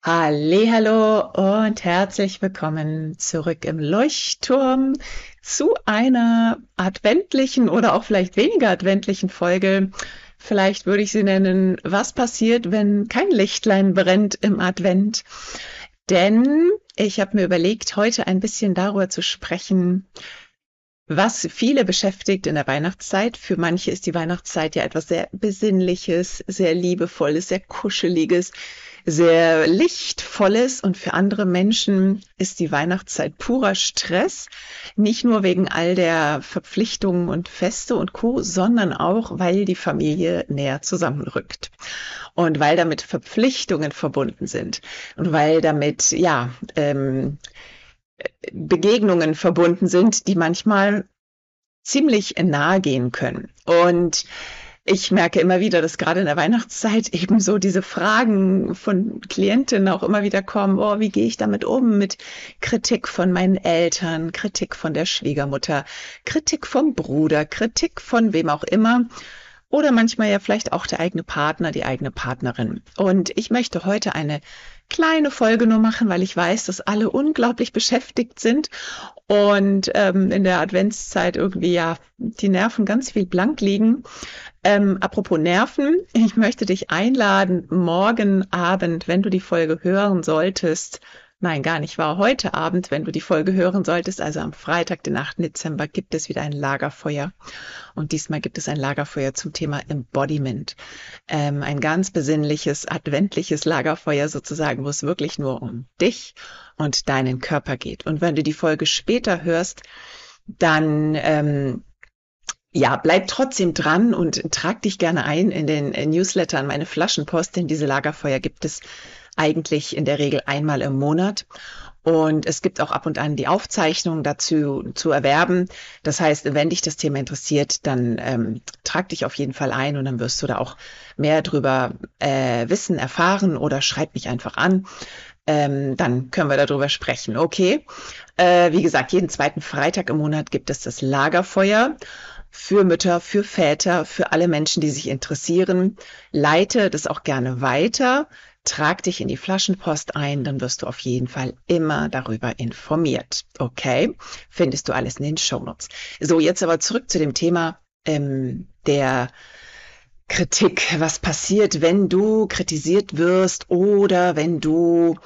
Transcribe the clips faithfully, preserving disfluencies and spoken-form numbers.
Hallihallo und herzlich willkommen zurück im Leuchtturm zu einer adventlichen oder auch vielleicht weniger adventlichen Folge. Vielleicht würde ich sie nennen, was passiert, wenn kein Lichtlein brennt im Advent? Denn ich habe mir überlegt, heute ein bisschen darüber zu sprechen, was viele beschäftigt in der Weihnachtszeit. Für manche ist die Weihnachtszeit ja etwas sehr Besinnliches, sehr Liebevolles, sehr Kuscheliges, sehr Lichtvolles. Und für andere Menschen ist die Weihnachtszeit purer Stress. Nicht nur wegen all der Verpflichtungen und Feste und Co., sondern auch, weil die Familie näher zusammenrückt. Und weil damit Verpflichtungen verbunden sind. Und weil damit, ja, ähm, Begegnungen verbunden sind, die manchmal ziemlich nahe gehen können. Und ich merke immer wieder, dass gerade in der Weihnachtszeit eben so diese Fragen von Klientinnen auch immer wieder kommen, oh, wie gehe ich damit um mit Kritik von meinen Eltern, Kritik von der Schwiegermutter, Kritik vom Bruder, Kritik von wem auch immer. Oder manchmal ja vielleicht auch der eigene Partner, die eigene Partnerin. Und ich möchte heute eine kleine Folge nur machen, weil ich weiß, dass alle unglaublich beschäftigt sind und ähm, in der Adventszeit irgendwie ja die Nerven ganz viel blank liegen. Ähm, apropos Nerven, ich möchte dich einladen, morgen Abend, wenn du die Folge hören solltest, nein, gar nicht wahr, heute Abend, wenn du die Folge hören solltest, also am Freitag, den achten Dezember, gibt es wieder ein Lagerfeuer. Und diesmal gibt es ein Lagerfeuer zum Thema Embodiment. Ähm, ein ganz besinnliches, adventliches Lagerfeuer sozusagen, wo es wirklich nur um dich und deinen Körper geht. Und wenn du die Folge später hörst, dann ähm, ja, bleib trotzdem dran und trag dich gerne ein in den Newsletter an meine Flaschenpost, denn diese Lagerfeuer gibt es eigentlich in der Regel einmal im Monat. Und es gibt auch ab und an die Aufzeichnung dazu zu erwerben. Das heißt, wenn dich das Thema interessiert, dann ähm, trag dich auf jeden Fall ein und dann wirst du da auch mehr drüber äh, wissen, erfahren oder schreib mich einfach an. Ähm, dann können wir darüber sprechen. Okay. Äh, wie gesagt, jeden zweiten Freitag im Monat gibt es das Lagerfeuer. Für Mütter, für Väter, für alle Menschen, die sich interessieren. Leite das auch gerne weiter. Trag dich in die Flaschenpost ein, dann wirst du auf jeden Fall immer darüber informiert. Okay? Findest du alles in den Shownotes. So, jetzt aber zurück zu dem Thema ähm, der Kritik. Was passiert, wenn du kritisiert wirst oder wenn du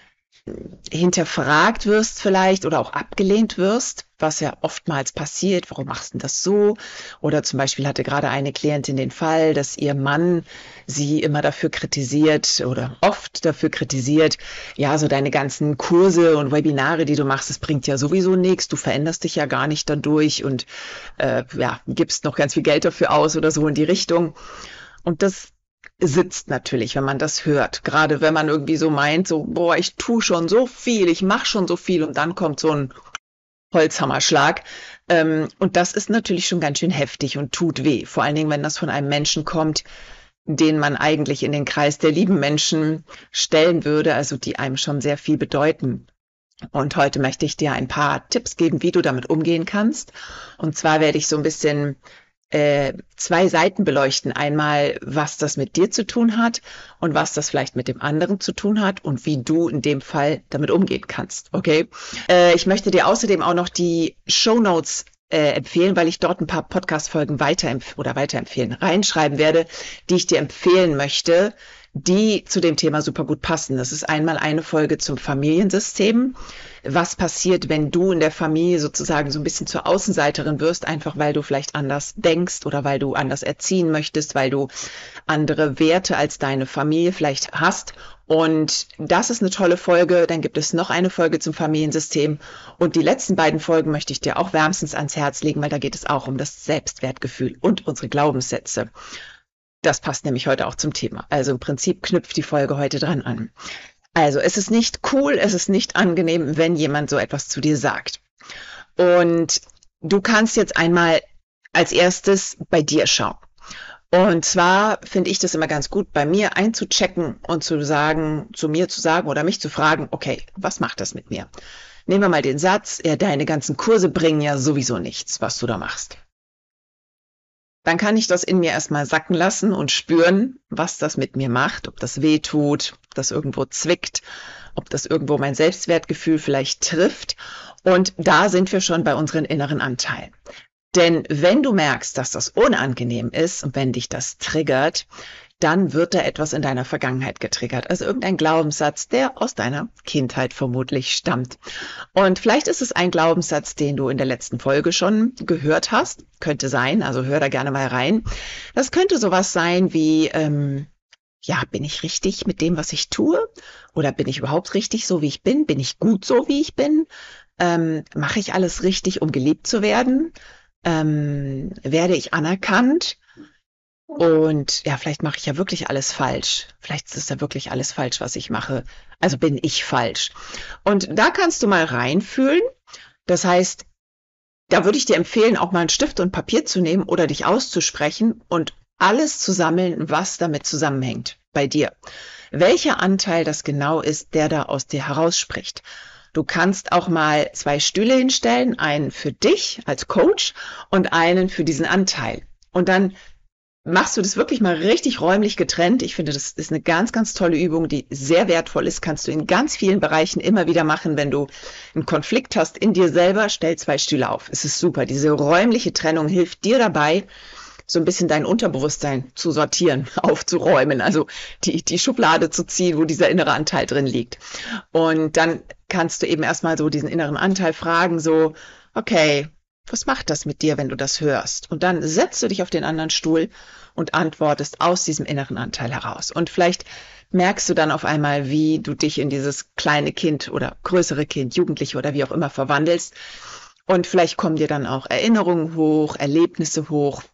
hinterfragt wirst vielleicht oder auch abgelehnt wirst, was ja oftmals passiert. Warum machst du das so? Oder zum Beispiel hatte gerade eine Klientin den Fall, dass ihr Mann sie immer dafür kritisiert oder oft dafür kritisiert, ja, so deine ganzen Kurse und Webinare, die du machst, das bringt ja sowieso nichts, du veränderst dich ja gar nicht dadurch und äh, ja, gibst noch ganz viel Geld dafür aus oder so in die Richtung. Und das sitzt natürlich, wenn man das hört. Gerade wenn man irgendwie so meint, so, boah, ich tue schon so viel, ich mache schon so viel und dann kommt so ein Holzhammerschlag. Ähm, und das ist natürlich schon ganz schön heftig und tut weh. Vor allen Dingen, wenn das von einem Menschen kommt, den man eigentlich in den Kreis der lieben Menschen stellen würde, also die einem schon sehr viel bedeuten. Und heute möchte ich dir ein paar Tipps geben, wie du damit umgehen kannst. Und zwar werde ich so ein bisschen äh, zwei Seiten beleuchten. Einmal, was das mit dir zu tun hat und was das vielleicht mit dem anderen zu tun hat und wie du in dem Fall damit umgehen kannst. Okay? Äh, ich möchte dir außerdem auch noch die Shownotes äh, empfehlen, weil ich dort ein paar Podcast-Folgen weiterempf- oder weiterempfehlen, reinschreiben werde, die ich dir empfehlen möchte, die zu dem Thema super gut passen. Das ist einmal eine Folge zum Familiensystem. Was passiert, wenn du in der Familie sozusagen so ein bisschen zur Außenseiterin wirst, einfach weil du vielleicht anders denkst oder weil du anders erziehen möchtest, weil du andere Werte als deine Familie vielleicht hast. Und das ist eine tolle Folge. Dann gibt es noch eine Folge zum Familiensystem. Und die letzten beiden Folgen möchte ich dir auch wärmstens ans Herz legen, weil da geht es auch um das Selbstwertgefühl und unsere Glaubenssätze. Das passt nämlich heute auch zum Thema. Also im Prinzip knüpft die Folge heute dran an. Also es ist nicht cool, es ist nicht angenehm, wenn jemand so etwas zu dir sagt. Und du kannst jetzt einmal als erstes bei dir schauen. Und zwar finde ich das immer ganz gut, bei mir einzuchecken und zu sagen, zu mir zu sagen oder mich zu fragen, okay, was macht das mit mir? Nehmen wir mal den Satz, ja, deine ganzen Kurse bringen ja sowieso nichts, was du da machst. dann kann ich das in mir erstmal sacken lassen und spüren, was das mit mir macht, ob das weh tut, ob das irgendwo zwickt, ob das irgendwo mein Selbstwertgefühl vielleicht trifft. Und da sind wir schon bei unseren inneren Anteilen. Denn wenn du merkst, dass das unangenehm ist und wenn dich das triggert, dann wird da etwas in deiner Vergangenheit getriggert. Also irgendein Glaubenssatz, der aus deiner Kindheit vermutlich stammt. Und vielleicht ist es ein Glaubenssatz, den du in der letzten Folge schon gehört hast. Könnte sein, also hör da gerne mal rein. Das könnte sowas sein wie, ähm, ja, bin ich richtig mit dem, was ich tue? Oder bin ich überhaupt richtig so, wie ich bin? Bin ich gut so, wie ich bin? Ähm, mache ich alles richtig, um geliebt zu werden? Ähm, werde ich anerkannt? Und ja, vielleicht mache ich ja wirklich alles falsch. Vielleicht ist ja wirklich alles falsch, was ich mache. Also bin ich falsch. Und da kannst du mal reinfühlen. Das heißt, da würde ich dir empfehlen, auch mal einen Stift und Papier zu nehmen oder dich auszusprechen und alles zu sammeln, was damit zusammenhängt bei dir. Welcher Anteil das genau ist, der da aus dir herausspricht. Du kannst auch mal zwei Stühle hinstellen, einen für dich als Coach und einen für diesen Anteil. Und dann machst du das wirklich mal richtig räumlich getrennt. Ich finde, das ist eine ganz, ganz tolle Übung, die sehr wertvoll ist. Kannst du in ganz vielen Bereichen immer wieder machen, wenn du einen Konflikt hast in dir selber. Stell zwei Stühle auf. Es ist super. Diese räumliche Trennung hilft dir dabei, so ein bisschen dein Unterbewusstsein zu sortieren, aufzuräumen, also die, die Schublade zu ziehen, wo dieser innere Anteil drin liegt. Und dann kannst du eben erstmal so diesen inneren Anteil fragen, so, okay, was macht das mit dir, wenn du das hörst? Und dann setzt du dich auf den anderen Stuhl und antwortest aus diesem inneren Anteil heraus. Und vielleicht merkst du dann auf einmal, wie du dich in dieses kleine Kind oder größere Kind, Jugendliche oder wie auch immer verwandelst. Und vielleicht kommen dir dann auch Erinnerungen hoch, Erlebnisse hoch.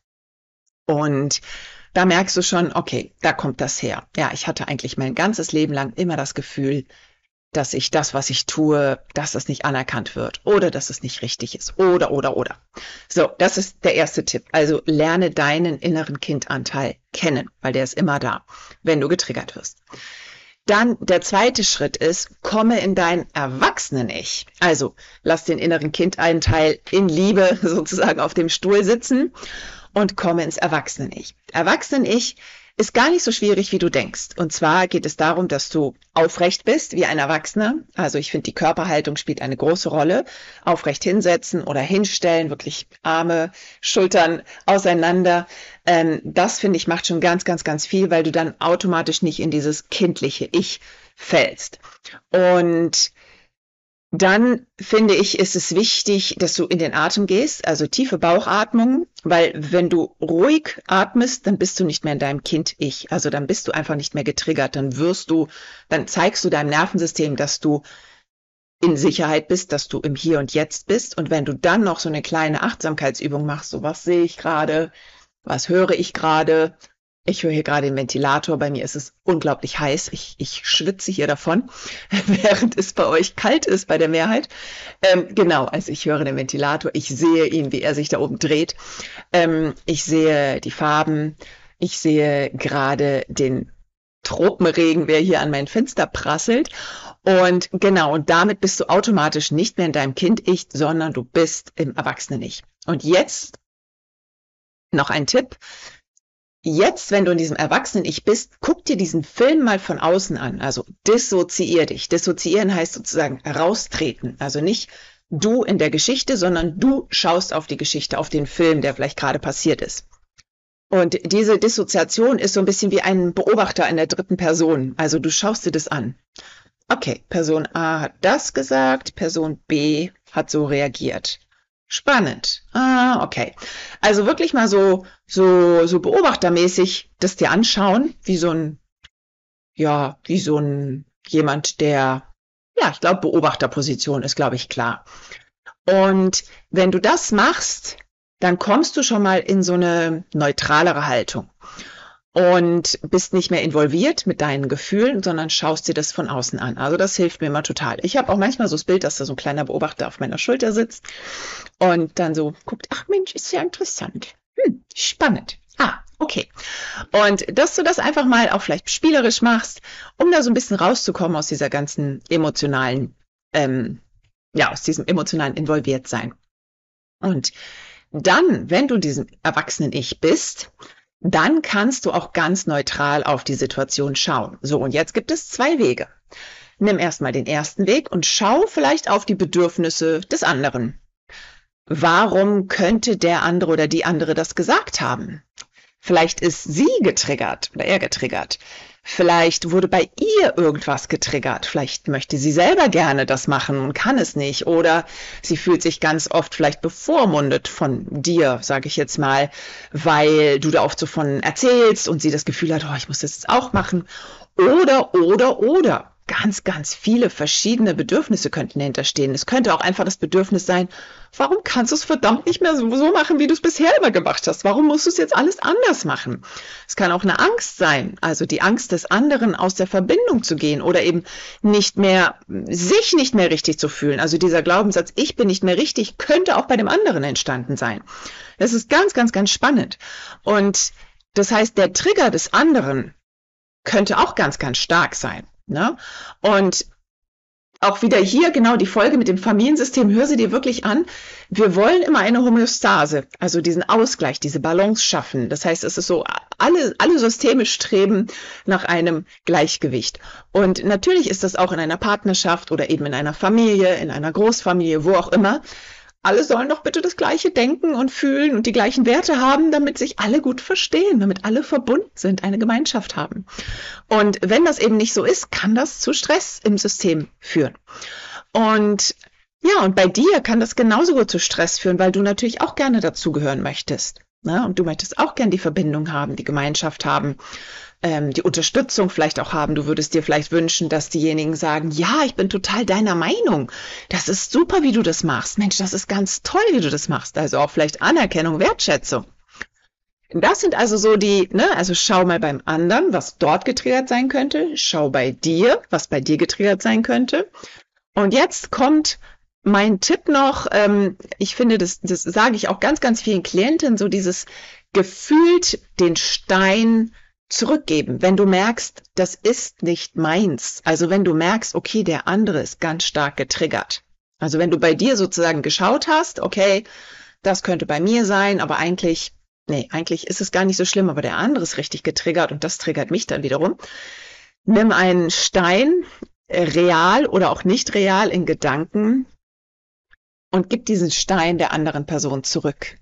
Und da merkst du schon, okay, da kommt das her. Ja, ich hatte eigentlich mein ganzes Leben lang immer das Gefühl, dass ich das, was ich tue, dass das nicht anerkannt wird oder dass es nicht richtig ist oder, oder, oder. So, das ist der erste Tipp. Also lerne deinen inneren Kindanteil kennen, weil der ist immer da, wenn du getriggert wirst. Dann der zweite Schritt ist, komme in dein Erwachsenen-Ich. Also lass den inneren Kindanteil in Liebe sozusagen auf dem Stuhl sitzen und komme ins Erwachsenen-Ich. Erwachsenen-Ich ist gar nicht so schwierig, wie du denkst. Und zwar geht es darum, dass du aufrecht bist wie ein Erwachsener. Also ich finde, die Körperhaltung spielt eine große Rolle. Aufrecht hinsetzen oder hinstellen, wirklich Arme, Schultern auseinander. Ähm, das, finde ich, macht schon ganz, ganz, ganz viel, weil du dann automatisch nicht in dieses kindliche Ich fällst. Und dann finde ich, ist es wichtig, dass du in den Atem gehst, also tiefe Bauchatmung, weil wenn du ruhig atmest, dann bist du nicht mehr in deinem Kind-Ich. Also dann bist du einfach nicht mehr getriggert. Dann wirst du, dann zeigst du deinem Nervensystem, dass du in Sicherheit bist, dass du im Hier und Jetzt bist. Und wenn du dann noch so eine kleine Achtsamkeitsübung machst, so was sehe ich gerade, was höre ich gerade, ich höre hier gerade den Ventilator, bei mir ist es unglaublich heiß. Ich, ich schwitze hier davon, während es bei euch kalt ist, bei der Mehrheit. Ähm, genau, also ich höre den Ventilator, ich sehe ihn, wie er sich da oben dreht. Ähm, ich sehe die Farben, ich sehe gerade den Tropenregen, der hier an mein Fenster prasselt. Und genau, und damit bist du automatisch nicht mehr in deinem Kind-Ich, sondern du bist im Erwachsenen-Ich. Und jetzt noch ein Tipp. Jetzt, wenn du in diesem Erwachsenen-Ich bist, guck dir diesen Film mal von außen an. Also dissoziier dich. Dissoziieren heißt sozusagen raustreten. Also nicht du in der Geschichte, sondern du schaust auf die Geschichte, auf den Film, der vielleicht gerade passiert ist. Und diese Dissoziation ist so ein bisschen wie ein Beobachter in der dritten Person. Also du schaust dir das an. Okay, Person A hat das gesagt, Person B hat so reagiert. Spannend. Ah, okay. Also wirklich mal so, so, so beobachtermäßig das dir anschauen, wie so ein, ja, wie so ein, jemand, der, ja, ich glaube, Beobachterposition ist, glaube ich, klar. Und wenn du das machst, dann kommst du schon mal in so eine neutralere Haltung und bist nicht mehr involviert mit deinen Gefühlen, sondern schaust dir das von außen an. Also das hilft mir immer total. Ich habe auch manchmal so das Bild, dass da so ein kleiner Beobachter auf meiner Schulter sitzt und dann so guckt, ach Mensch, ist ja interessant. Hm, spannend. Ah, okay. Und dass du das einfach mal auch vielleicht spielerisch machst, um da so ein bisschen rauszukommen aus dieser ganzen emotionalen, ähm, ja, aus diesem emotionalen Involviertsein. Und Dann, wenn du diesem erwachsenen Ich bist, dann kannst du auch ganz neutral auf die Situation schauen. So, und jetzt gibt es zwei Wege. Nimm erstmal den ersten Weg und schau vielleicht auf die Bedürfnisse des anderen. Warum könnte der andere oder die andere das gesagt haben? Vielleicht ist sie getriggert oder er getriggert. Vielleicht wurde bei ihr irgendwas getriggert. Vielleicht möchte sie selber gerne das machen und kann es nicht. Oder sie fühlt sich ganz oft vielleicht bevormundet von dir, sage ich jetzt mal, weil du da oft so von erzählst und sie das Gefühl hat, oh, ich muss das jetzt auch machen. Oder, oder, oder. Ganz, ganz viele verschiedene Bedürfnisse könnten dahinter stehen. Es könnte auch einfach das Bedürfnis sein, warum kannst du es verdammt nicht mehr so machen, wie du es bisher immer gemacht hast? Warum musst du es jetzt alles anders machen? Es kann auch eine Angst sein, also die Angst des anderen, aus der Verbindung zu gehen oder eben nicht mehr, sich nicht mehr richtig zu fühlen. Also dieser Glaubenssatz, ich bin nicht mehr richtig, könnte auch bei dem anderen entstanden sein. Das ist ganz, ganz, ganz spannend. Und das heißt, der Trigger des anderen könnte auch ganz, ganz stark sein. Ne? Und auch wieder hier genau die Folge mit dem Familiensystem, hör sie dir wirklich an. Wir wollen immer eine Homöostase, also diesen Ausgleich, diese Balance schaffen. Das heißt, es ist so, alle, alle Systeme streben nach einem Gleichgewicht. Und natürlich ist das auch in einer Partnerschaft oder eben in einer Familie, in einer Großfamilie, wo auch immer. Alle sollen doch bitte das Gleiche denken und fühlen und die gleichen Werte haben, damit sich alle gut verstehen, damit alle verbunden sind, eine Gemeinschaft haben. Und wenn das eben nicht so ist, kann das zu Stress im System führen. Und ja, und bei dir kann das genauso gut zu Stress führen, weil du natürlich auch gerne dazugehören möchtest. Ne? Und du möchtest auch gerne die Verbindung haben, die Gemeinschaft haben, ähm, die Unterstützung vielleicht auch haben. Du würdest dir vielleicht wünschen, dass diejenigen sagen, ja, ich bin total deiner Meinung. Das ist super, wie du das machst. Mensch, das ist ganz toll, wie du das machst. Also auch vielleicht Anerkennung, Wertschätzung. Das sind also so die, ne, also schau mal beim anderen, was dort getriggert sein könnte. Schau bei dir, was bei dir getriggert sein könnte. Und jetzt kommt mein Tipp noch, ähm, ich finde, das, das sage ich auch ganz, ganz vielen Klienten, so dieses gefühlt den Stein zurückgeben, wenn du merkst, das ist nicht meins. Also wenn du merkst, okay, der andere ist ganz stark getriggert. Also wenn du bei dir sozusagen geschaut hast, okay, das könnte bei mir sein, aber eigentlich, nee, eigentlich ist es gar nicht so schlimm, aber der andere ist richtig getriggert und das triggert mich dann wiederum. Nimm einen Stein, real oder auch nicht real in Gedanken und gib diesen Stein der anderen Person zurück.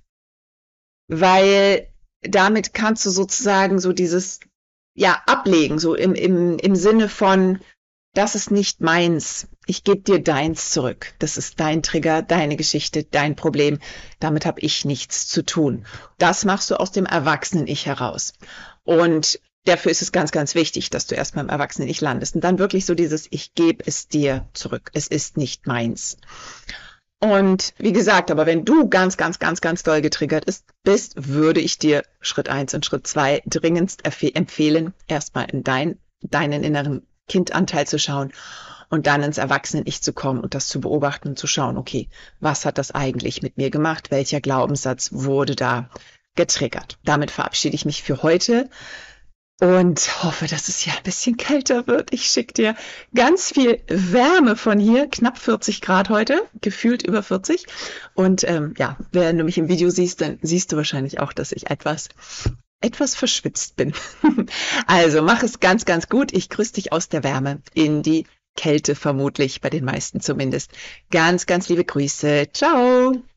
Weil damit kannst du sozusagen so dieses, ja, ablegen, so im, im, im Sinne von, das ist nicht meins, ich gebe dir deins zurück. Das ist dein Trigger, deine Geschichte, dein Problem. Damit habe ich nichts zu tun. Das machst du aus dem Erwachsenen-Ich heraus. Und dafür ist es ganz, ganz wichtig, dass du erstmal im Erwachsenen-Ich landest. Und dann wirklich so dieses, ich gebe es dir zurück. Es ist nicht meins. Und wie gesagt, aber wenn du ganz, ganz, ganz, ganz doll getriggert ist, bist, würde ich dir Schritt eins und Schritt zwei dringendst empfehlen, erstmal in dein, deinen inneren Kindanteil zu schauen und dann ins Erwachsenen-Ich zu kommen und das zu beobachten und zu schauen, okay, was hat das eigentlich mit mir gemacht? Welcher Glaubenssatz wurde da getriggert? Damit verabschiede ich mich für heute. Und hoffe, dass es ja ein bisschen kälter wird. Ich schicke dir ganz viel Wärme von hier, knapp vierzig Grad heute, gefühlt über vierzig. Und ähm, ja, wenn du mich im Video siehst, dann siehst du wahrscheinlich auch, dass ich etwas, etwas verschwitzt bin. Also mach es ganz, ganz gut. Ich grüße dich aus der Wärme in die Kälte vermutlich, bei den meisten zumindest. Ganz, ganz liebe Grüße. Ciao!